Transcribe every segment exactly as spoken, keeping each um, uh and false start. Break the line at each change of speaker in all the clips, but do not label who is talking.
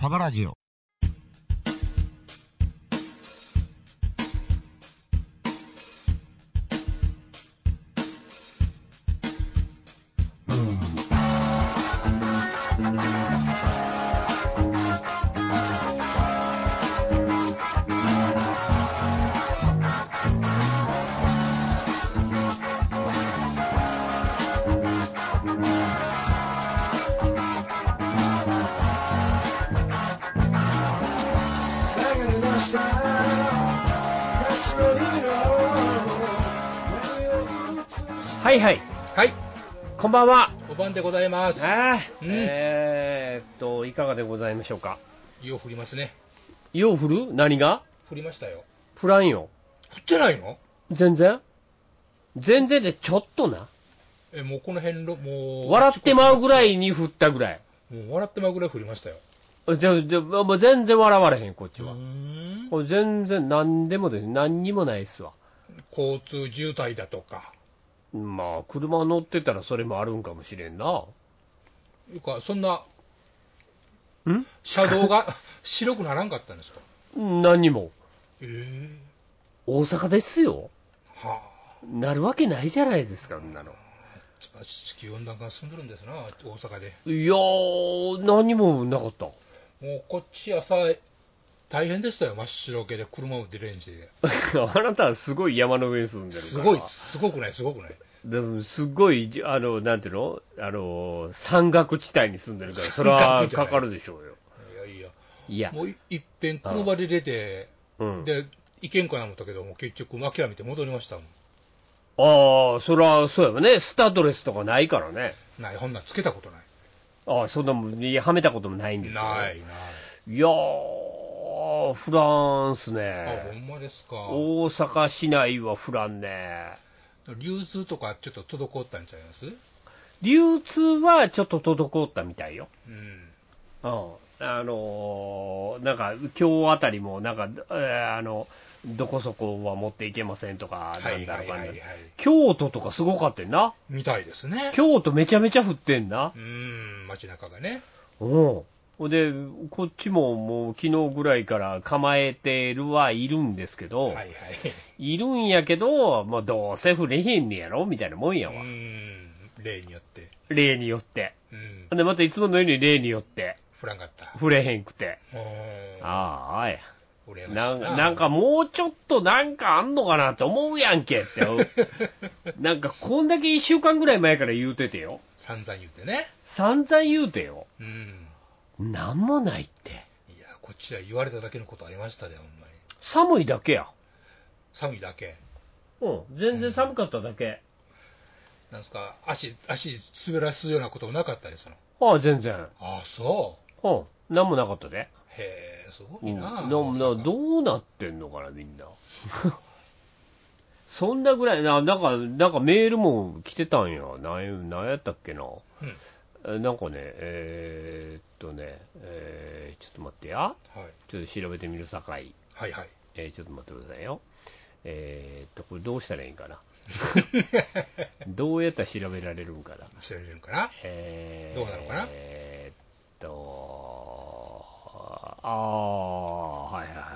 サバラジオ。はいはい。
はい。
こんばんは。
お晩でございます。
あー、
うん
えーっと、いかがでございましょうか。
よう降りますね。
よう降る？何が？
降りましたよ。
降らんよ。
降ってないの？
全然全然でちょっとな。
え、もうこの辺の、もう。
笑ってまうぐらいに降ったぐらい。
もう笑ってまうぐらい降りましたよ。
じゃ、じゃ、もう全然笑われへん、こっちは。
うーん。
これ全然何でもです。何にもないっすわ。
交通渋滞だとか。
まあ、車乗ってたらそれもあるんかもしれんな。
いうか、そんな、
ん
車道が白くならんかったんですか？
何にも。
ええ
大阪ですよ。
ー。はあ。
なるわけないじゃないですか、そんなの。
地球温暖化が進んでるんですな、大阪で。
いやー、何もなかった。
もうこっち朝、大変でしたよ、真っ白けで、車も出れんし。
あなたはすごい山の上に住んでるから。
すごい、すごくない、すごくない。
でもすごい、あの、なんていうのあの、山岳地帯に住んでるから、それはかかるでしょうよ。
いやいや。
いや。
もういいっぺん車で出て、
うん、
で、行けんかな思ったけども、結局諦めて戻りましたもん。
ああ、それはそうやわね。スタッドレスとかないからね。
ない、ほんなんつけたことない。
ああ、そんなもん、いや、はめたこともないんですよ。
ない、ない。
いやー、フランスね。
あ、ほんまですか。
大阪市内はフランね。
流通とかちょっと滞ったんちゃいます？
流通はちょっと滞ったみたいよ。
うん。
うん。あのー、なんか、今日あたりも、なんか、えーあの、どこそこは持っていけませんとか、なんだろうかね。京都とかすごかったよな。
みたいですね。
京都めちゃめちゃ降ってんな。
うーん、街中がね。
うん。で、こっちももう昨日ぐらいから構えてるはいるんですけど、
はいはい。
いるんやけど、まあ、どうせ降れへんねやろみたいなもんやわ。
うーん、例によって。
例によって。
うん。
で、またいつものように例によって。
降らんかった。
降れへんくて。
あ
ああ、や。
な
なんなんかもうちょっとなんかあんのかなって思うやんけってなんかこんだけいっしゅうかんぐらい前から言うててよ。
散々言うてね。
散々言うてよ。
うん。
なんもないって。
いや、こっちは言われただけのことありましたね、ほんまに。
寒いだけや。
寒いだけ。
うん、全然寒かっただけ。
なんですか、足、足滑らすようなこともなかったですの。
ああ、全然。
ああ、そ
うん、なんもなかったで。
う。へえ、すごいな、
うん、ななどうなってんのかな、みんな。そんなぐらいな、なんか、なんかメールも来てたんや。なんや、なんやったっけな。うん、なんかね、えー、っとね、えー、ちょっと待ってや。はい、ちょっと調べてみるさかい。はいはい。えー、ちょっと待ってくださいよ。えー、っと、これどうしたらいいんかな。どうやったら調べられるんかな。
調べれるんかな。
えー、
どうなのかな。
えー、っと、あー、はいはいはいはい。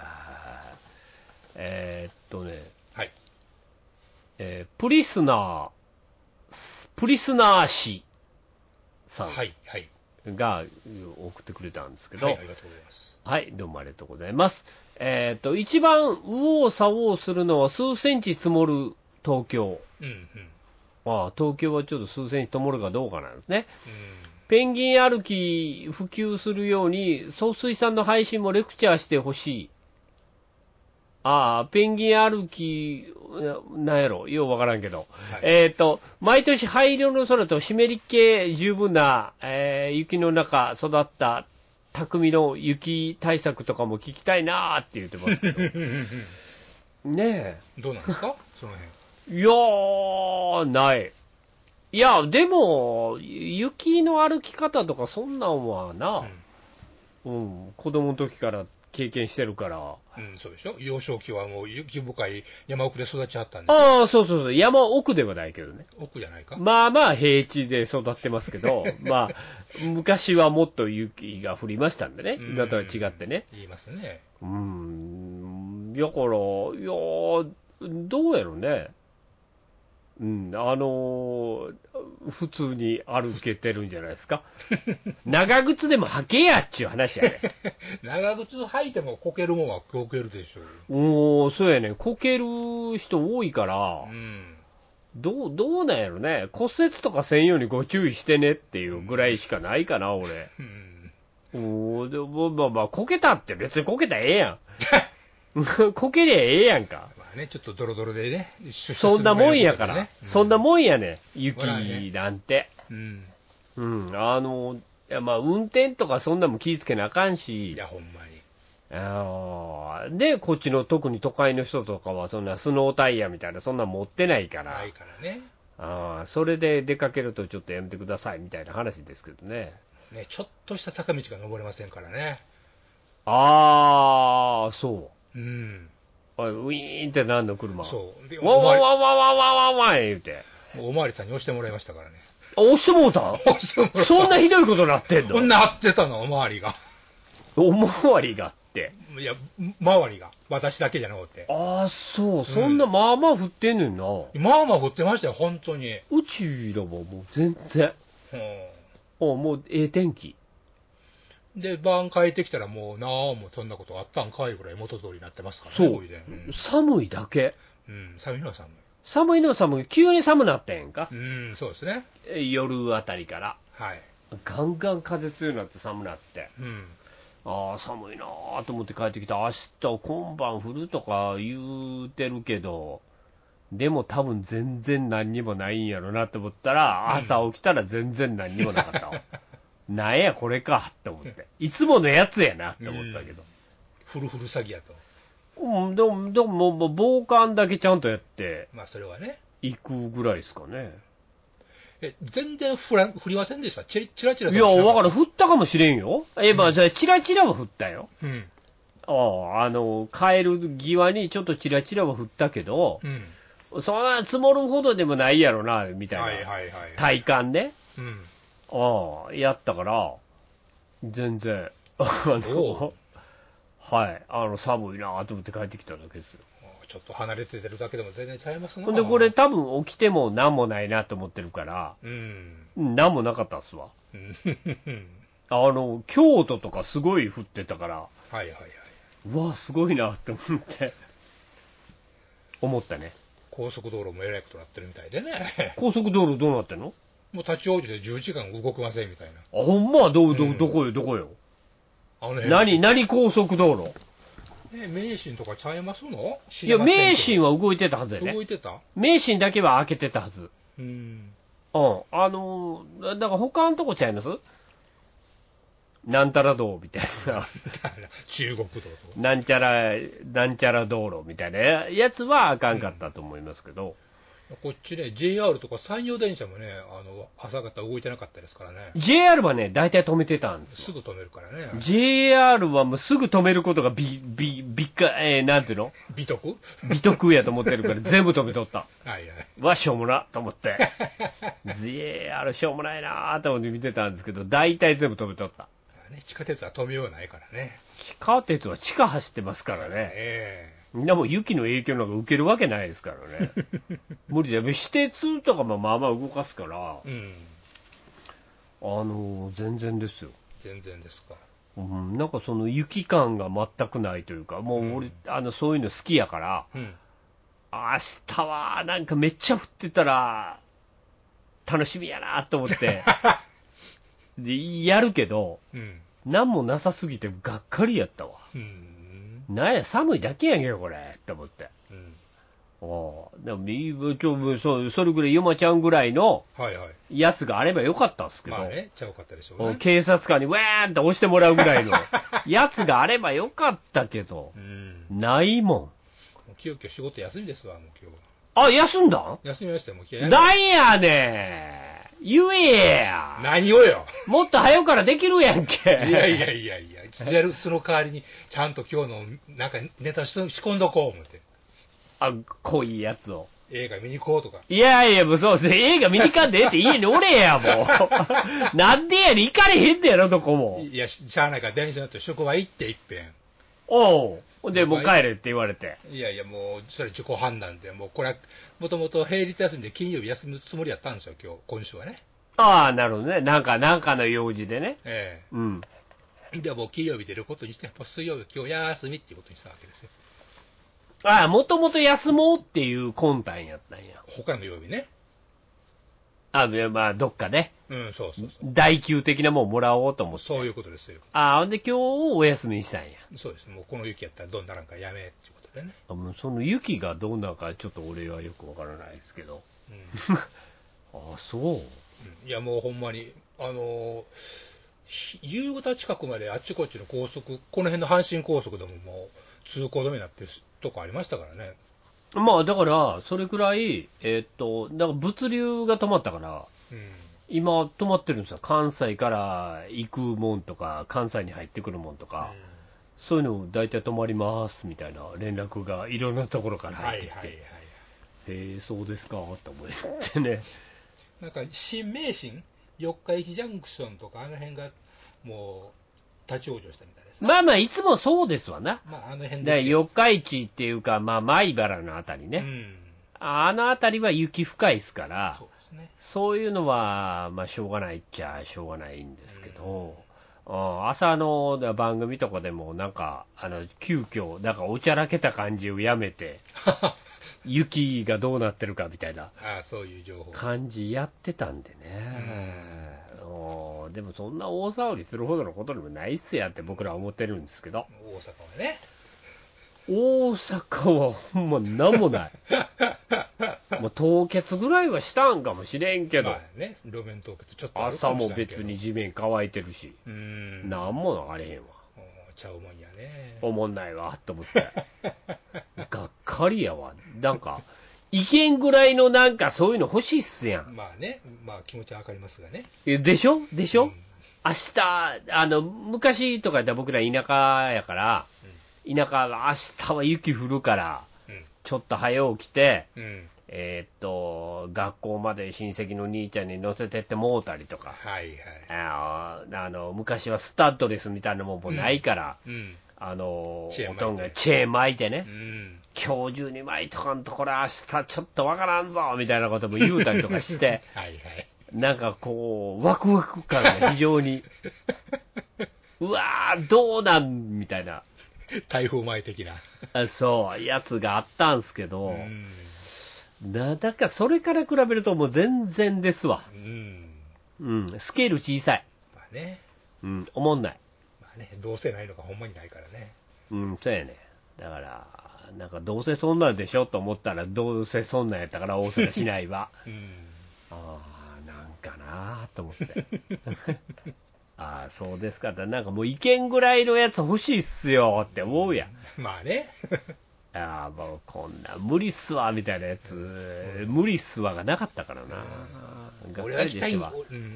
えー、っとね、はい。えー、プリスナー、プリスナー氏さんが送ってくれたんですけど、はい、ありがとうございます。はい、どうもありがとうございます。えー、っと、一番右往左往するのは数センチ積もる東京。うんうん。まあ、東京はちょっと数センチ積もるかどうかなんですね。うん、ペンギン歩き普及するように、総水産の配信もレクチャーしてほしい。ああ、ペンギン歩き、なんやろ、ようわからんけど。はい、えっ、ー、と、毎年灰色の空と湿り気十分な、えー、雪の中育った匠の雪対策とかも聞きたいなーって言ってますけど。ねえ。
どうなんですかその辺。
いやー、ない。いや、でも、雪の歩き方とかそんなんはな、 うん、子供の時から経験してるから。
うん、そうでしょ。幼少期はもう雪深い山奥で育っちゃったんです
よ。ああ、そうそうそう。山奥ではないけどね。
奥じゃないか。
まあまあ平地で育ってますけど、まあ、昔はもっと雪が降りましたんでね。今とは違ってね。
言いますね。
うん。だから、いやー、どうやろね。うん、あのー、普通に歩けてるんじゃないですか。長靴でも履けやっちゅう話やね。
長靴履いてもこけるもんはこけるでしょ
う。おー、そうやね。こける人多いから、
うん、
どう、どうなんやろね。骨折とかせんようにご注意してねっていうぐらいしかないかな、俺。うん、おー、でもまあまあ、こけたって別にこけたらええやん。こけりゃええやんか。
ね、ちょっとドロドロでね、
そんなもんやから、ね、うん、そんなもんやね、雪なんて。
うん、
うん、あの、いやまあ、運転とかそんなも気ぃつけなあかんし、
いや、ほんまに。
あで、こっちの特に都会の人とかは、そんなスノータイヤみたいな、そんな持ってないから、
ないからね。
あそれで出かけるとちょっとやめてくださいみたいな話ですけどね。
ね、ちょっとした坂道が登れませんからね。
ああ、そう。
うん。
ウィーンってなんの車。
そう。
で、わわわわわわわわ言うて。
もうおまわりさんに押してもらいましたからね。
あ、押してもうた
押してもらった。
そんなひどいことなってんの？
こんな張ってたの、おまわりが。
おまわりがって。
いや、周りが。私だけじゃなくて。
ああ、そう。そんな、まあまあ降ってんねんな。
まあまあ降ってましたよ、本当に。
うちらはもう全然。うん。もう、ええ天気。
で、晩帰ってきたらもう、なあ、もうそんなことあったんかいぐらい元通りになってますからね。
そう。
うん、
寒いだけ。
うん、寒いのは寒い。
寒いのは寒い。急に寒なったやんか。
うん、そうですね。
夜あたりから。
はい。
ガンガン風強くなって寒なって。
うん。
ああ、寒いなーと思って帰ってきた。明日今晩降るとか言うてるけど、でも多分全然何にもないんやろなと思ったら、朝起きたら全然何にもなかったわ。なんやこれかって思って。いつものやつやなって思ったけど。
フルフル詐欺やと。
うん、でも、でももう防寒だけちゃんとやって、
まあそれはね。
行くぐらいですかね。
え、全然降ら降りませんでした？チラチラチラ。
いや、わからん、降ったかもしれんよ。え、まあ、じゃあ、チラチラは降ったよ。
うん。
ああ、あの、帰る際にちょっとチラチラは降ったけど、うん、そんな積もるほどでもないやろな、みたいな。はいはいはい、体感で。うん。ああ、やったから、全然、あの、はい、あの、寒いなと思って帰ってきただけですよ。
ちょっと離れてるだけでも全然ちゃいますな。
ほんで、これ多分起きても何もないなと思ってるから、うん。何もなかったっすわ。あの、京都とかすごい降ってたから、はいはいはい。うわ、すごいなって思って、思ったね。
高速道路もえらいことなってるみたいでね。
高速道路どうなってんの？
もう立ち往生でじゅうじかん動けませんみたいな。
あ、ほんまど、ど、どこよ、どこよ。あの辺。何、何高速道路？
え、名神とかちゃいますの？
いや、名神は動いてたはずやね。
動いてた？
名神だけは開けてたはず。うん。うん。あのー、だから他のとこちゃいます？なんたら道みたいな。
中国道と。
なんちゃら、なんちゃら道路みたいなやつはあかんかったと思いますけど。
うん、こっちね、ジェイアール とか山陽電車もね、あの、朝方動いてなかったですからね。
ジェイアール はね、大体止めてたんですよ。
すぐ止めるからね。
ジェイアール はもうすぐ止めることがび、び、びっか、えー、なんていうの？
美徳？
美徳やと思ってるから全部止めとった。
はいはい。
わ、しょうもなと思って。ジェイアール しょうもないなーと思って見てたんですけど、大体全部止めとった。
ね、地下鉄は止めようないからね。
地下鉄は地下走ってますからね。えー、みんなもう雪の影響なんか受けるわけないですからね。無理じゃ。私鉄とかもまあまあ動かすから、うん、あのー、全然ですよ。
全然ですか。
うん、なんかその雪感が全くないというか、もう俺、うん、あのそういうの好きやから、うん、明日はなんかめっちゃ降ってたら楽しみやなと思って。で、やるけど、うん、なんもなさすぎてがっかりやったわ。うん、なんや、寒いだけやんけ、これ、って思って。うん、ああ、でも、ちょ、そ、それぐらい、ヨマちゃんぐらいの、やつがあればよかったんですけど、
まあね、ちゃうかったでしょうね。
警察官にウェーンって押してもらうぐらいの、やつがあればよかったけど、うん、ないもん。も
う急遽仕事休みですわ、もう今日
は。あ、休んだん？
休みましたよ、もう今日。
なんやね言えや。
何をよ。
もっと早うからできるやんけ。
いやいやいやいや、やるその代わりに、ちゃんと今日のなんかネタし仕込んどこう思って。
あ、濃いやつを。
映画見に行こうとか。
いやいや、もうそうですね。映画見に行かんでええって家におれや、もう。なんでやねん、行かれへんねやろ、どこも。
いや、しゃあないから電車乗って職場行って一遍。
おう。で、もう帰れって言われて。
いやいや、もう、それ自己判断で、もうこれは、もともと平日休みで金曜日休むつもりやったんですよ、今日、今週はね。
ああ、なるほどね。なんか、なんかの用事でね。
ええ。
うん。
で、もう金曜日出ることにして、水曜日今日休みっていうことにしたわけですよ。
ああ、もともと休もうっていう魂胆やったんや。
他の曜日ね。
あ、まあ、どっかね。
うん、そうそうそう。
代給的なもんもらおうと思って。
そういうことですよ。
ああ、ほんで今日お休みにしたんや。
そうです。もうこの雪やったらどうならんかやめっていうことでね。
あ、もうその雪がどうなるかちょっと俺はよくわからないですけど。うん、ああ、そう、うん。
いや、もうほんまに、あのー、夕方近くまであっちこっちの高速、この辺の阪神高速でももう通行止めになってるとこありましたからね。
まあだから、それくらい、えー、っと、だから物流が止まったから、うん、今止まってるんですよ。関西から行くもんとか、関西に入ってくるもんとか、うん、そういうの大体止まりますみたいな連絡がいろんなところから入ってきて、はいはいはい、へえ、そうですかと思ってね。
なんか新名神四日市ジャンクションとかあの辺がもう立ち往生したみたいです、ね、
まあまあいつもそうですわな。
まああの辺で
四日市っていうか、まあ米原のあたりね、うん、あのあたりは雪深いですから、そうですね、そういうのはまあしょうがないっちゃしょうがないんですけど、うん、朝の番組とかでもなんかあの急遽なんかおちゃらけた感じをやめて雪がどうなってるかみたいな感じやってたんでね、うん、でもそんな大騒ぎするほどのことでもないっすやって僕らは思ってるんですけど、
大阪はね、
大阪はほんまなんもないもう凍結ぐらいはしたんかもしれんけど、まあね、
路面凍結ちょっとある
朝も別に地面乾いてるし、うーん、なんも流れへんわ。
ちゃうもんやね。
おもんないわと思ってがっかりやわ。なんか意見ぐらいのなんかそういうの欲しいっすやん。
まあね、まあ気持ちはわかりますがね。
でしょでしょ、うん、明日あの昔とかやったら僕ら田舎やから、うん、田舎は明日は雪降るから、うん、ちょっと早起きて、うん、えー、っと学校まで親戚の兄ちゃんに乗せてってもうたりとか、はいはい、ああの昔はスタッドレスみたいなもんもないから、うんうん、あのおとんがチェーン巻いてね、うん、今日中に巻いとかんとこれ明日ちょっとわからんぞみたいなことも言うたりとかしてはい、はい、なんかこうワクワク感が非常にうわーどうなんみたいな
台風前的な
あそうやつがあったんすけど、うんなだからそれから比べるともう全然ですわ。うん。うん。スケール小さい。まあね。うん。おもんない。
まあね、どうせないのがほんまにないからね。
うん、そうやね。だから、なんかどうせそんなんでしょと思ったらどうせそんなんやったから大阪市内は。うん。ああ、なんかなと思って。ああ、そうですか。なんかもう意見ぐらいのやつ欲しいっすよって思うやん。
うん、まあね。
ああ、もうこんな無理っすわみたいなやつ、うん、無理っすわがなかったからな、
うん、俺は行きたい、うん、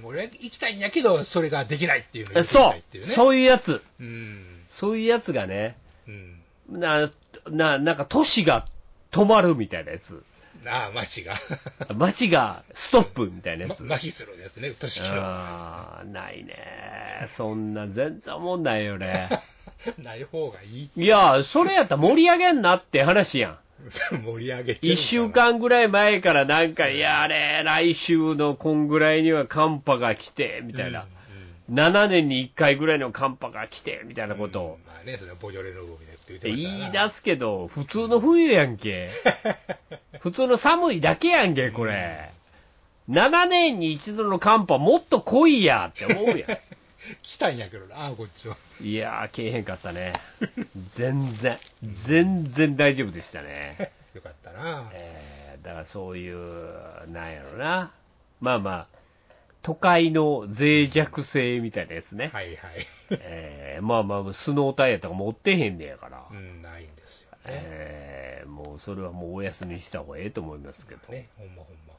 俺は行きたいんやけどそれができないっていうのを
言ってみたいっていうね、そうそういうやつ、うん、そういうやつがね、うん、なななんか都市が止まるみたいなやつ、
ああ街が
街がストップみたいなやつ、
ま、麻痺するやつね、都市が
ああないね、そんな全然思んないよね
ない方がいい。
いや、それやったら盛り上げんなって話やん。
盛り上げてる。
一週間ぐらい前からなんか、いや、あれ、来週のこんぐらいには寒波が来て、みたいな。うんうん、ななねんにいっかいぐらいの寒波が来て、みたいなことを。
うん、まあね、それはボジョレの動きでって言って
ましたから。言い出すけど、普通の冬やんけ。普通の寒いだけやんけ、これ。うん、ななねんに一度の寒波もっと濃いやって思うやん。
来たんやけどな、こっちは。
いやー、けえへんかったね。全然、全然大丈夫でしたね。
よかったな。
えー、だからそういう、なんやろな。まあまあ、都会の脆弱性みたいなやつね。はいはい。えー、まあまあ、スノータイヤとか持ってへんねやから。
うん、ないんですよね。
えー、もうそれはもうお休みした方がええと思いますけど。
ね、ほんまほんま。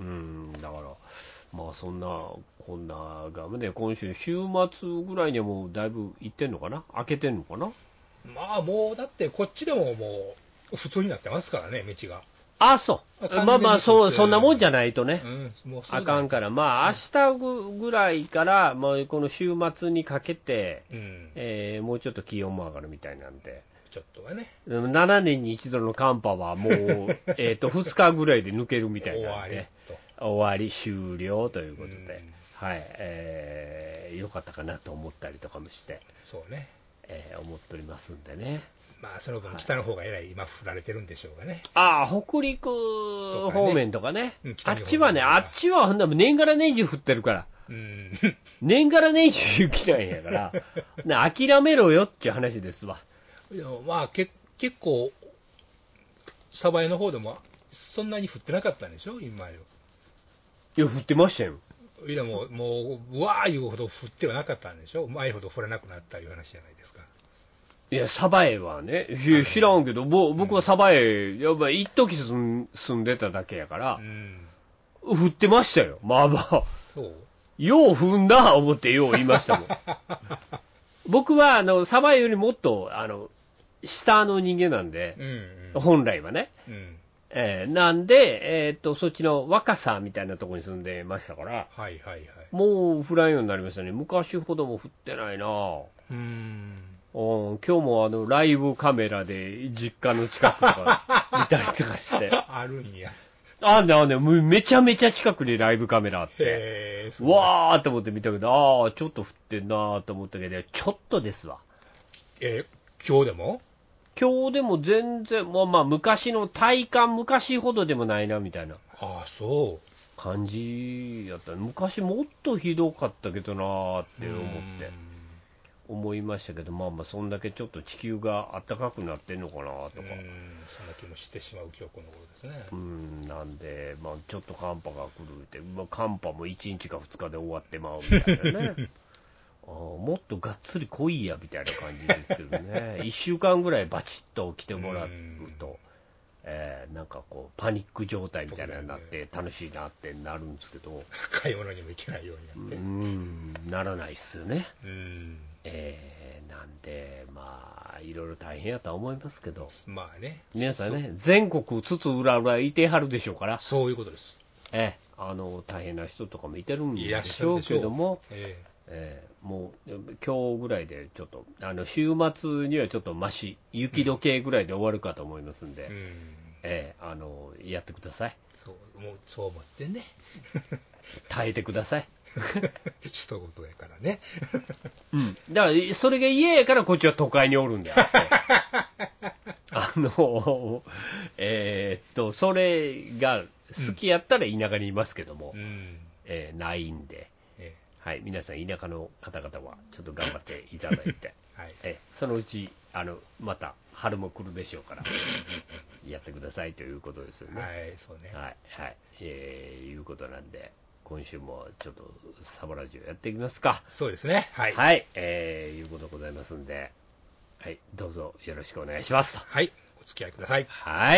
うん、だから、まあそんな、こんながね、今週、週末ぐらいにはもうだいぶ行ってんのかな、開けてんのかな。
まあもう、だってこっちでももう、普通になってますからね、道が。
あ、そう。まあまあ、そう、そんなもんじゃないとね。
うん、もう
あかんから、まあ、明日ぐらいから、まあ、この週末にかけて、うん、えー、もうちょっと気温も上がるみたいなんで、
ちょっとはね。
ななねんに一度の寒波はもう、えっと、ふつかぐらいで抜けるみたいなんで、終わり、終了ということで、うん、はい、えー、よかったかなと思ったりとかもして、
そうね。
えー、思っておりますんでね。
まあ、その分、北の方がえらい今、降られてるんでしょうがね。
ああ、北陸方面とかね。うん、あっちはね、あっちはほんなら年がら年中降ってるから。うん、年がら年中雪なんやから、ね、諦めろよっていう話ですわ。
いやまあ、け結構、鯖江の方でもそんなに降ってなかったんでしょ、今よ。
いや、降ってましたよ。
いや、もう、もう、うわーいうほど降ってはなかったんでしょ、前ほど降らなくなったいう話じゃないですか。
いや、鯖江はね、知らんけど、僕は鯖江、やっぱ一時住んでただけやから、うん、降ってましたよ、まあまあ。そうよう降んな、思ってよう言いましたもん。僕は、あの、鯖江よりもっと、あの、下の人間なんで、うんうん、本来はね。うんえー、なんで、えー、っと、そっちの若さみたいなところに住んでましたから、はいはいはい、もう降らんようになりましたね。昔ほども降ってないなぁ。うーん今日もあのライブカメラで実家の近くとか見たりとかして。
あるんや。
あんねあんね、めちゃめちゃ近くにライブカメラあって。へー、わーって思って見たけど、あー、ちょっと降ってんなーと思ったけど、ちょっとですわ。
えー、今日でも
今日でも全然、まあまあ昔の体感、昔ほどでもないなみたいな。
ああ、そう。
感じやった。昔もっとひどかったけどなーって思って。思いましたけど、まあまあそんだけちょっと地球が暖かくなってんのかなとか、うんそんな
気もしてしまう今日この頃ですね。
うんなんで、まあ、ちょっと寒波が来るって、まあ、寒波もいちにちかふつかで終わってまうみたいなねあもっとがっつり来いやみたいな感じですけどねいっしゅうかんぐらいバチッと来てもらうと、えー、なんかこうパニック状態みたいなのになって楽しいなってなるんですけど、
買い物にも行けないようになって
うんならないっすよね。うんえー、なんでまあいろいろ大変やとは思いますけど、
まあね
皆さんね全国津々浦々いてはるでしょうから、
そういうことです。
えー、あの大変な人とかもいてるんでしょうけども、えーえー、もう今日ぐらいでちょっとあの週末にはちょっとマシ雪解けぐらいで終わるかと思いますんで、うんえー、あのやってください。
そうもうそう思ってね
耐えてください
一言やからね
うんだからそれが嫌やからこっちは都会におるんだよあのえー、っとそれが好きやったら田舎にいますけども、うんえー、ないんで、えー、はい皆さん田舎の方々はちょっと頑張っていただいて、はい、えー、そのうちあのまた春も来るでしょうからやってくださいということですよね。
はいそうね
はいはい、えー、いうことなんで今週もちょっとサバラジオやっていきますか。
そうですねはい、
はいえー、いうことございますんで、はい、どうぞよろしくお願いします。
はい、お付き合いください。
はい。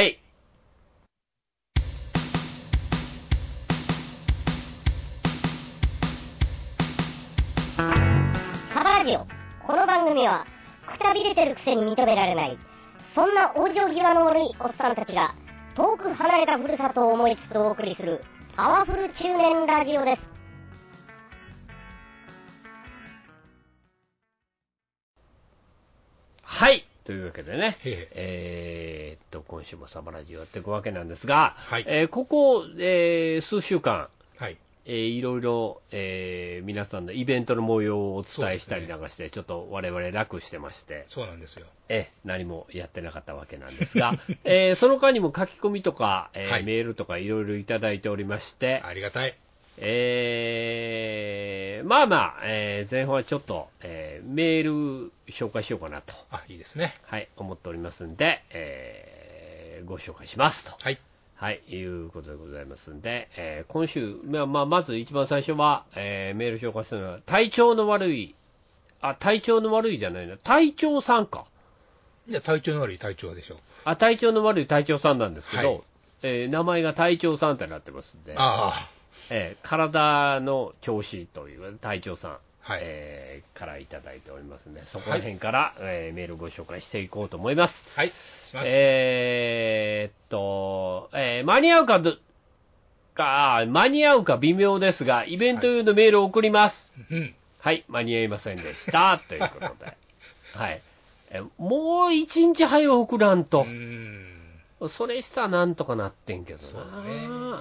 サバラジオ。この番組は、くたびれてるくせに認められない、そんな往生際の悪いおっさんたちが、遠く離れたふるさとを思いつつお送りする、パワフル中年ラジオです。
はい。というわけでね、えー、っと、今週もサバラジオやっていくわけなんですが、はいえー、ここ、えー、数週間、はいえー、いろいろ、えー、皆さんのイベントの模様をお伝えしたりなんかして、ね、ちょっと我々楽してまして、
そうなんですよ。
えー、何もやってなかったわけなんですが、えー、その間にも書き込みとか、えーはい、メールとかいろいろいただいておりまして、
ありがたい。
えー、まあまあ、えー、前半はちょっと、えー、メール紹介しようかなと。
あ、いいですね。
はい、思っておりますんで、えー、ご紹介しますと。はい。はい、いうことでございますんで、えー、今週、まあ、まあ、まず一番最初は、えー、メール紹介したのは、体調の悪い、あ、体調の悪いじゃないな、体調さんか。
いや、体調の悪い体調でしょう。
あ、体調の悪い体調さんなんですけど、はいえー、名前が隊長さんってなってますんで、
あ
えー、体の調子という隊長さん、
はい
えー、からいただいておりますので、そこら辺から、はい、えー、メールをご紹介していこうと思います。
はい。
えー、っと、えー、間に合うかどか、間に合うか微妙ですが、イベント用のメールを送ります。
はい、
はい、間に合いませんでした。ということで。はい。えもう一日早く送らんと。
うん
それしたらなんとかなってんけどな。
そうね。
うん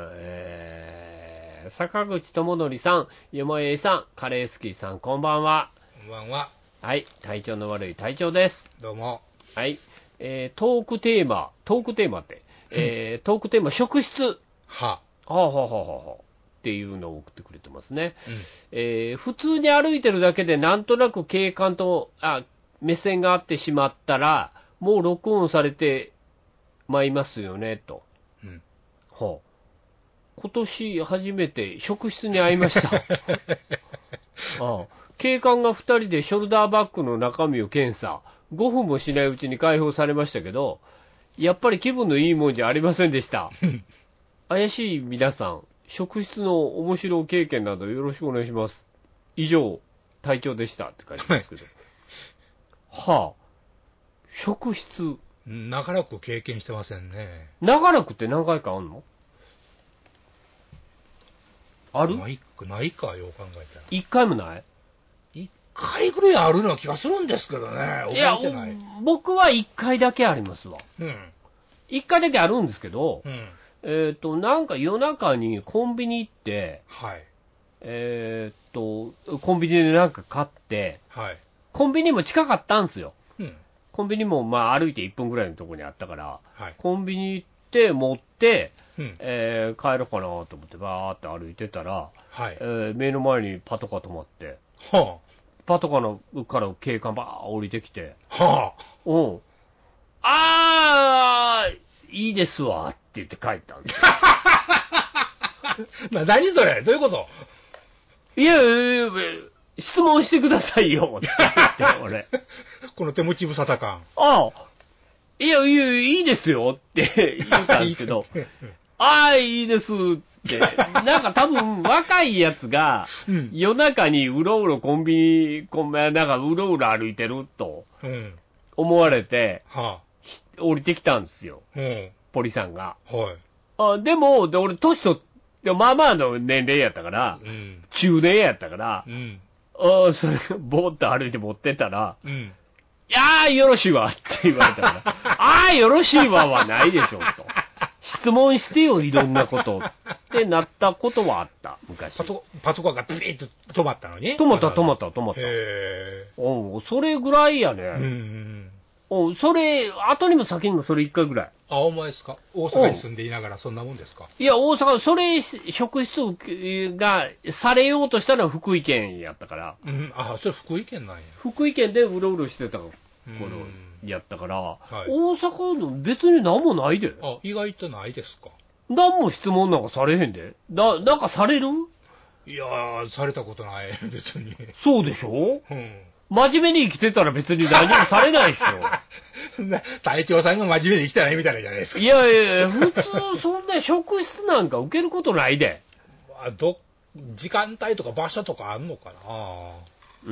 えー、坂口智則さん、よもえいさん、カレースキーさん、こんばんは。
こんばんは。
はい、体調の悪い隊長です。
どうも。
はい、えー、トークテーマ、トークテーマって、えー、トークテーマ、職質。
は
あ。はあはあはあはあ。っていうのを送ってくれてますね。
うん
えー、普通に歩いてるだけでなんとなく警官とあ目線が合ってしまったら、もう録音されてまいますよねと。うん、はあ、今年初めて職質に会いました。ああ、警官がふたりでショルダーバッグの中身を検査。ごふんもしないうちに解放されましたけど、やっぱり気分のいいもんじゃありませんでした。怪しい皆さん、職質の面白経験などよろしくお願いします。以上、隊長でしたって書いてますけど。はあ、職質。
長らく経験してませんね。
長らくって何回かあんの？ある？
ないないか、よう考えたら。
一回もない？
一回ぐらいあるような気がするんですけどね。覚えてない。いや、
僕は一回だけありますわ。
うん。
一回だけあるんですけど、
うん。
えっと、なんか夜中にコンビニ行って、
はい。
えっと、コンビニでなんか買って、
はい。
コンビニも近かったんですよ。
うん。
コンビニもまあ歩いていっぷんぐらいのところにあったから、
はい、
コンビニ行って持って、
うん
えー、帰ろうかなと思ってバーって歩いてたら、
はい
えー、目の前にパトカー止まって、
はあ、
パトカーのから警官バー降りてきて、
はあ、
うん、あー、いいですわって言って帰ったんですよ。
な何それどういうこと？
いやいやいや、質問してくださいよって言って、俺。
この手持ち無沙汰感。
ああ、いやいや、いいですよって言ったんですけど、ああ、いいですって、なんか多分若いやつが夜中にうろうろコンビニ、コンビニなんかうろうろ歩いてると思われて、
うんは
あ、降りてきたんですよ、
うん、
ポリさんが。
はい、
あでも、で俺、年と、まあまあの年齢やったから、うん、中年やったから、うん、あそれぼーっと歩いて持ってたら、うん、いやー、よろしいわって言われたから、あー、よろしいわはないでしょうと。質問してよ、いろんなことってなったことはあった、昔。
パト、パトカーがピリッと止まったのに
止まった、止まった、止まった。
へ
ー。うん、それぐらいやね。うん、うん。それ、後にも先にもそれ一回ぐらい。
あ、お前ですか？大阪に住んでいながらそんなもんですか？
いや、大阪、それ、職質がされようとしたのは福井県やったから。
うん、あ、それ福井県なんや。
福井県でうろうろしてた頃やったから、はい、大阪の別に何もないで。
あ、意外とないですか？
何も質問なんかされへんで。な、なんかされる？
いやー、されたことない、別に。
そうでしょ？うん。真面目に生きてたら別に何もされないでしょ。
隊長さんが真面目に生きたらいいみたいなじゃないですか。
いやいやいや、普通そんな職質なんか受けることないで。
まあ、ど、時間帯とか場所とかあんのかな。
うん。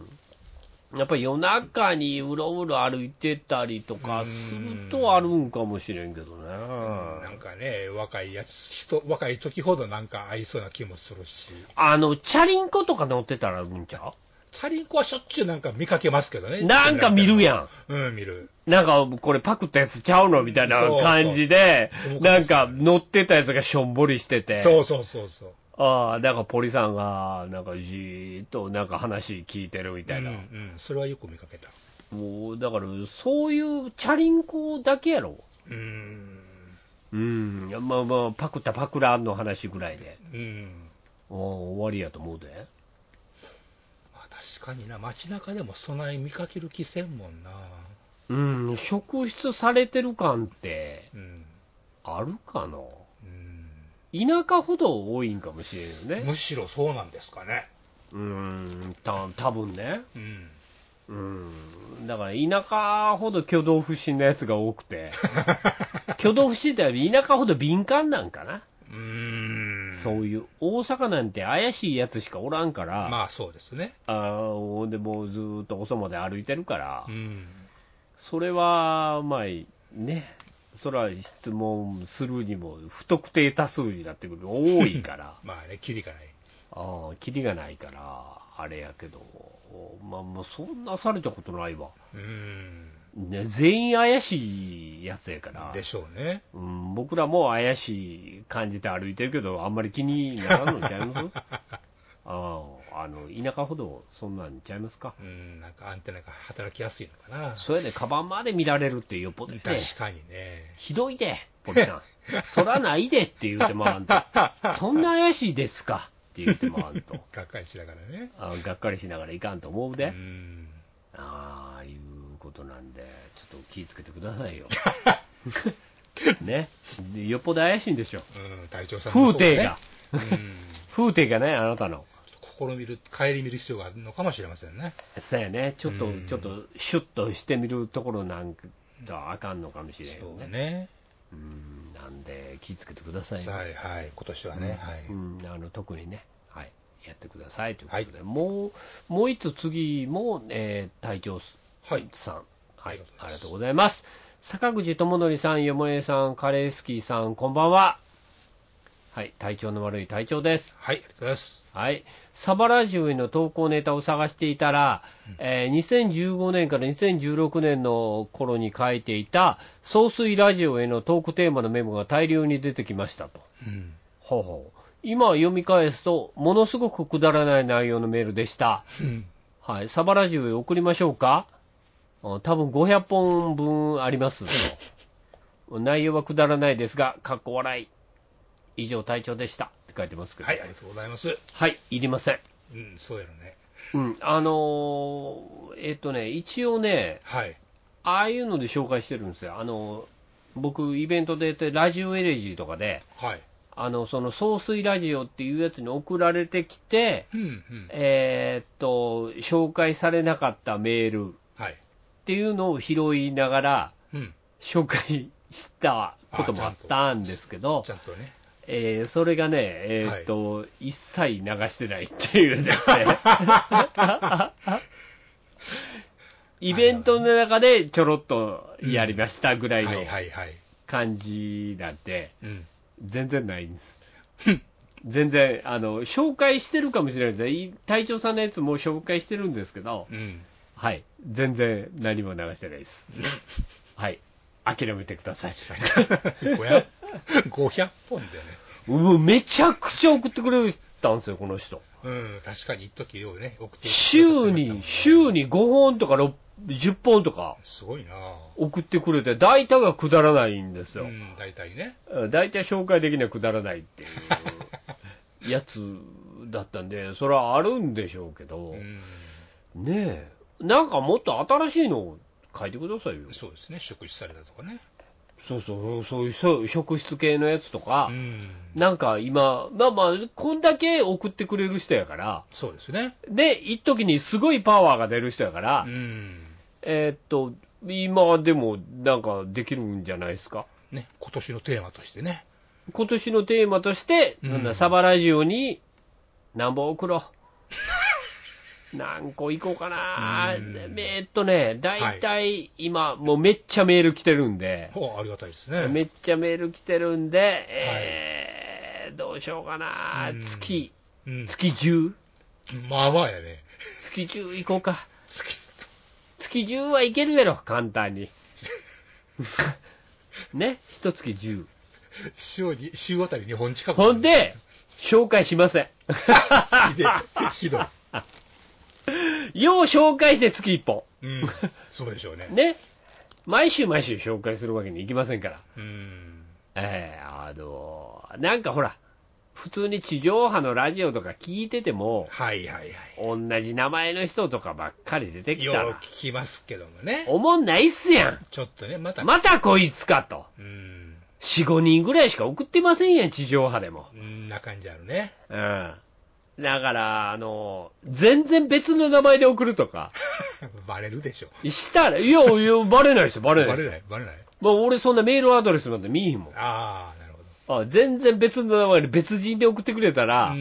やっぱり夜中にうろうろ歩いてたりとかするとあるんかもしれんけどね。
なんかね、若いやつ、人、若い時ほどなんか合いそうな気もするし。
あの、チャリンコとか乗ってたらあるんちゃう？
チャリンコはしょっちゅうなんか見かけますけどね。
なんか見るや
ん。うん、見る。
なんかこれパクったやつちゃうのみたいな感じで、そうそうなんか乗ってたやつがしょんぼりしてて。
そうそうそうそう。
ああ、なんかポリさんが、なんかじーっとなんか話聞いてるみたいな。うん、うん、
それはよく見かけた。
もう、だから、そういうチャリンコだけやろ。
うーん。
うん。まあまあ、パクったパクらんの話ぐらいで。
うん。
終わりやと思うで。
まあ確かにな、街中でもそない見かける気せんもんな。
うん、職質されてる感って、うん、あるかな。田舎ほど多いんかもしれんよね。
むしろそうなんですかね。
うーん、た多分ね。
うん。
うん。だから田舎ほど挙動不審なやつが多くて、 挙動不審って田舎ほど敏感なんかな。
うーん。
そういう、大阪なんて怪しいやつしかおらんから、
まあそうですね。
あでもうずーっとおそまで歩いてるから、
うん。
それは、まあね、それは質問するにも不特定多数になってくる、多いから。
まあね、キリがない。
ああ、キリがないから、あれやけど、まあもうそんなされたことないわ。
うーん。
ね、全員怪しいやつやから。
でしょうね。
うん、僕らも怪しい感じで歩いてるけど、あんまり気にならんのちゃいますああ、あの、田舎ほどそんなんちゃいますか。
うん、なんかアンテナが働きやすいのかな。
それで、カバンまで見られるってよっぽどね。
確かにね。
ひどいで、ポリさん。そらないでって言うてもらわんと。そんな怪しいですかって言うてもらわんと。
がっかりしながらね。
あがっかりしながらいかんと思うで。
うん。
ああ、いうことなんで、ちょっと気ぃつけてくださいよ。ね。よっぽど怪しいんでしょ。
うん、隊長さんもそうね。
風景が。うん、風景がね、あなたの。
試みる、帰り見る必要があるのかもしれませんね。
そうやね。ちょっと、ちょっと、シュッとしてみるところなんかあかんのかもしれんよね。
そうね。
うん、なんで、気ぃつけてくださいよ。
はい、はい。今年はね、はい。
うん、あの特にね、はい、やってくださいということで、はい、もう、もう一つ次も、えー、隊長さん、はい、はい、ありがとうございます。坂口智則さん、よもえさん、カレースキーさん、こんばんは。はい、体調の悪い隊長です。
はい、ありがとうございます。
はい、サバラジオへの投稿ネタを探していたら、うんえー、にせんじゅうごねんからにせんじゅうろくねんの頃に書いていた総水ラジオへのトークテーマのメモが大量に出てきましたと。うん、ほうほう今読み返すとものすごくくだらない内容のメールでした。うん、はい、サバラジオへ送りましょうか。多分ごひゃっぽんぶんありますと。内容はくだらないですが、かっこ笑い。以上、隊長でしたって書いてますけど。
はい、ありがとうございます。
はい、いりません。
うん、そうやろね。
うん、あのー、えっとね、一応ね、はい、ああいうので紹介してるんですよ。あのー、僕、イベントでやってラジオエレジーとかで、はい、あの、その総水ラジオっていうやつに送られてきて、うんうん、えー、っと、紹介されなかったメールっていうのを拾いながら、うん、紹介したこともあったんですけど、ちゃんとね。えー、それがね、えーっと、はい、一切流してないっていうですね。イベントの中でちょろっとやりましたぐらいの感じなんで、全然ないんです。全然、あの、紹介してるかもしれないですね。隊長さんのやつも紹介してるんですけど、うん、はい、全然何も流してないです。はい、諦めてください。
ごひゃっぽんでね。
もうめちゃくちゃ送ってくれたんですよ、この人。
うん、確かに一時ようね、送って
週に、週にごほんとかじゅっぽんとか。
すごいな
送ってくれて、大体がくだらないんですよ。う
ん、大体ね。
大体紹介できないくだらないっていうやつだったんで、それはあるんでしょうけど、うん、ねえ、なんかもっと新しいのを書いてくださいよ。
そうですね、職質されたとかね。
そうそう、そういうそう職質系のやつとか、うん、なんか今、まあまあ、こんだけ送ってくれる人やから、
そうですね。
で、一時にすごいパワーが出る人やから、うん、えー、っと、今でもなんかできるんじゃないですか。
ね、今年のテーマとしてね。
今年のテーマとして、うん、なんだサバラジオに何本送ろう。何個いこうかな、えーっとね、大体今、もうめっちゃメール来てるんで、
はい、ありがたいですね。
めっちゃメール来てるんで、えーはい、どうしようかな、月、うん、月じゅ
う? まあまあやね。
月じゅういこうか。月、月じゅうはいけるやろ、簡単に。ね、一月じゅう。
週に、週あたりにほん近く。
ほんで、紹介しません。
ひどい。
よう紹介して月いっぽん。
うん、そうでしょうね。
ね。毎週毎週紹介するわけにいきませんから。うん。ええー、あの、なんかほら、普通に地上波のラジオとか聞いてても、
はいはいはい。
同じ名前の人とかばっかり出てきたら。
よう聞きますけどもね。
おもんないっすやん。
ちょっとね、また。
またこいつかと。うん。よん、ごにんぐらいしか送ってませんやん、地上波でも。
うんな感じあるね。
うん。 だから、あの、全然別の名前で送るとか。
バレるでしょ。
したら、いや、いや、バレないですよ、バレないですよ。
バレない、バレない。
まあ、俺そんなメールアドレスなんて見えへんもん。
ああ、なるほ
ど。あ、全然別の名前で別人で送ってくれたら、うん。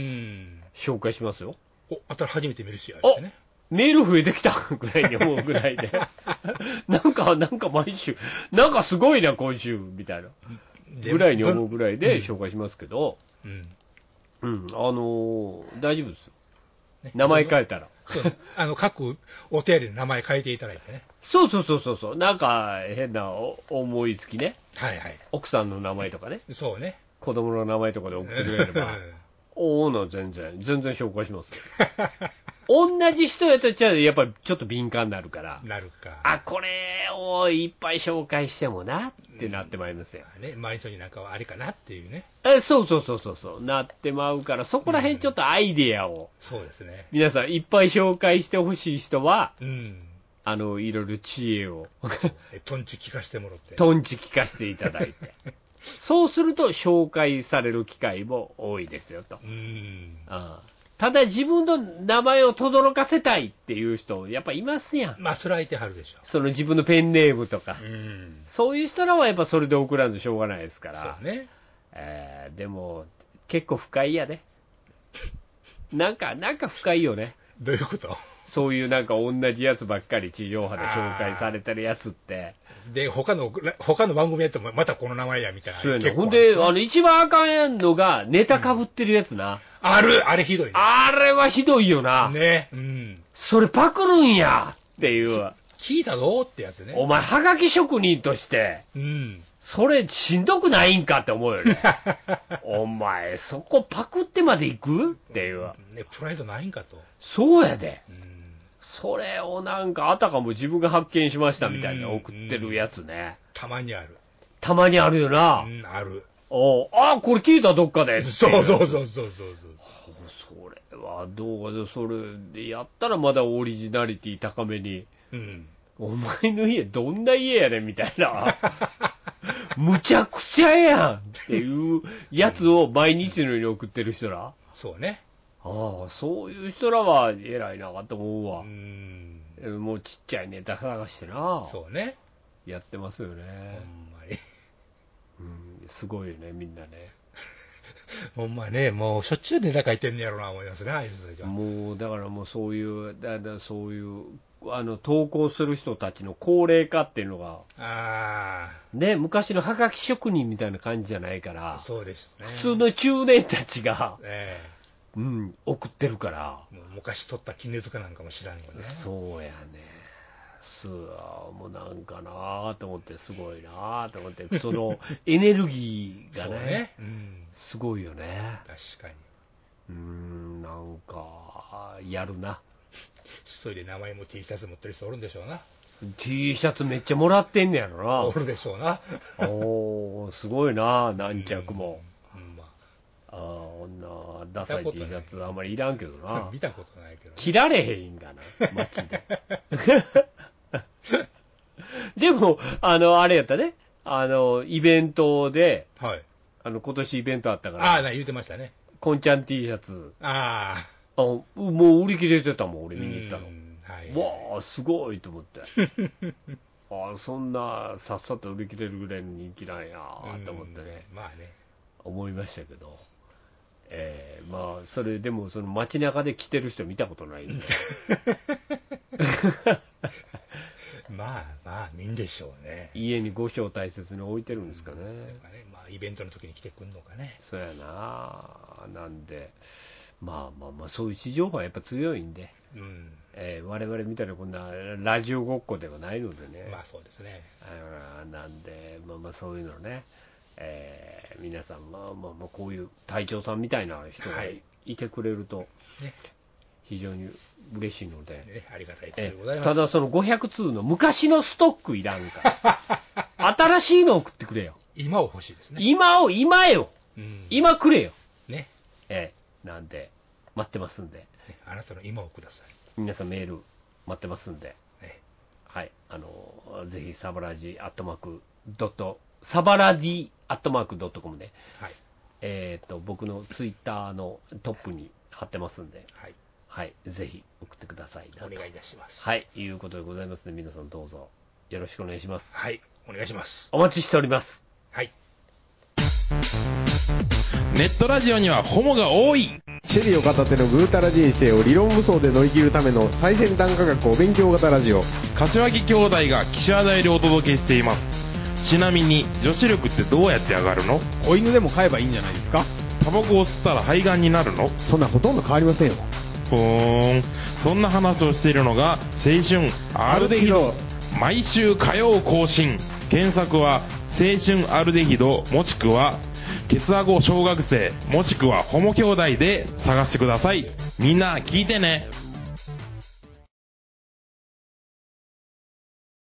紹介しますよ。
お、あたら初めて見るし、あれね。
メール増えてきたぐらいに思うぐらいで。なんか、なんか毎週、なんかすごいな、今週、みたいな。ぐらいに思うぐらいで紹介しますけど、うん。うん、あのー、大丈夫ですよ。ね、名前変えたら。
そう。あの、各お手入れの名前変えていただいてね。
そうそうそうそうそう。なんか、変な思いつきね。
はいはい。
奥さんの名前とかね。
そうね。
子供の名前とかで送ってくれれば。おーの、全然、全然紹介しますよ。同じ人やったら、やっぱりちょっと敏感になるから。
なるか。
あ、これをいっぱい紹介してもなってなってまいりますよ。
うん、ね、周りの人になんかあれかなっていうね。
え、そうそうそうそうそう、なってまうから、そこら辺ちょっとアイデアを。うん、
そうですね。
皆さんいっぱい紹介してほしい人は、
うん。
あの、いろいろ知恵を。
トンチ聞かせてもらって。
トンチ聞かせていただいて。そうすると紹介される機会も多いですよと。うん。ああ、ただ自分の名前を轟かせたいっていう人、やっぱいますやん。
まあ、それはいてはるでしょ。
その自分のペンネームとか。うん。そういう人らはやっぱそれで送らんとしょうがないですから。
そうね。
えー、でも、結構不快やね。なんか、なんか不快よね。
どういうこと？
そういうなんか同じやつばっかり地上波で紹介されてるやつって。
で、他の、他の番組やってもまたこの名前やみたいな。
そうやね。ほんで、あの、一番あかんのがネタ被ってるやつな。うん、
ある、あれひどいね。
あれはひどいよな。
ね。うん。
それパクるんやっていう。
聞いたぞってやつね。
お前、はがき職人として。うん。それしんどくないんかって思うよね。お前、そこパクってまで行くっていう。
ね、プライドないんかと。
そうやで。うん、それをなんか、あたかも自分が発見しましたみたいな送ってるやつね。
たまにある。
たまにあるよな。
うん、ある。
おあ、これ聞いたどっかで。
そうそうそうそうそう。
それはどうかで、それでやったらまだオリジナリティ高めに。うん。お前の家どんな家やねんみたいな。むちゃくちゃやんっていうやつを毎日のように送ってる人ら。
そうね。
ああ、そういう人らは偉いなと思うわ。うん。もうちっちゃいネタ探してな。
そうね。
やってますよね。
ほんまに。
うん、すごいよね、みんなね。
ほんまね、もうしょっちゅうネタ書いてんねやろな思いますね、ああいう人たちは。
もう、だからもうそういう、だだそういう、あの、投稿する人たちの高齢化っていうのが、あね、昔のハガキ職人みたいな感じじゃないから、
そうですね。
普通の中年たちが、えー、うん、送ってるから。
もう昔取った絹塚なんかも知らんよね。
そうやね。すもうなんかなぁと思って、すごいなぁと思って、そのエネルギーがね、ね、うん、すごいよね。
確かに。
うーん、なんか、やるな。
それで名前も T シャツ持ってる人おるんでしょうな。
T シャツめっちゃもらってんねやろな。
おるでしょうな。
おー、すごいな、何着も。うんうんまあ、あ女、ダサい T シャツあんまりいらんけどな。
見たことないけど、ね。
着られへんがな、街で。でも、あの、あれやったね。あの、イベントで、はい。あの、今年イベントあったから。
ああ、言うてましたね。
こんちゃん T シャツ。
ああ。
あ、もう売り切れてたもん、俺見に行ったの。はい、わあ、すごいと思って。あそんな、さっさと売り切れるぐらいの人気なんやと思ってね。
まあね。思
いましたけど。えー、まあ、それでも、その街中で着てる人見たことないんで。
まあまあ、見んでしょうね。
家に五章大切に置いてるんですかね。うん、
そうかね、まあ、イベントの時に来てくんのかね。
そうやな。なんで、まあまあまあ、そういう市場はやっぱ強いんで、うんえー、我々みたいなこんなラジオごっこではないのでね。
まあそうですね。
あなんで、まあまあそういうのね、えー、皆さん、まあまあまあこういう隊長さんみたいな人がいてくれると、はいね、非常に嬉しいので、
ね、ありがたいでございます。
ただそのごひゃく通の昔のストックいらんから新しいの送ってくれよ。
今を欲しいですね。
今を今よ、うん、今くれよ
ね。
えー、なんで待ってますんで、
ね、あなたの今をください。
皆さんメール待ってますんで、ね、はいあのぜひサバラジアットマークドットサバラディアットマークドットコムで、はい、えっ、ー、と僕のツイッターのトップに貼ってますんで、はい、はい、ぜひ送ってくださいなと。
お願いいたします。
はい、いうことでございますので、皆さんどうぞよろしくお願いします。
はい、お願いします。
お待ちしております。
はい。
ネットラジオにはホモが多い。
シェリーを片手のぐうたら人生を理論武装で乗り切るための最先端科学お勉強型ラジオ。
柏木兄弟が岸和田よりお届けしています。ちなみに女子力ってどうやって上がるの？
子犬でも飼えばいいんじゃないですか？
タバコを吸ったら肺がんになるの？
そんなほとんど変わりませんよ。
ふーん、そんな話をしているのが青春アルデヒド。毎週火曜更新。検索は青春アルデヒドもしくはケツアゴ小学生もしくはホモ兄弟で探してください。みんな聞いてね。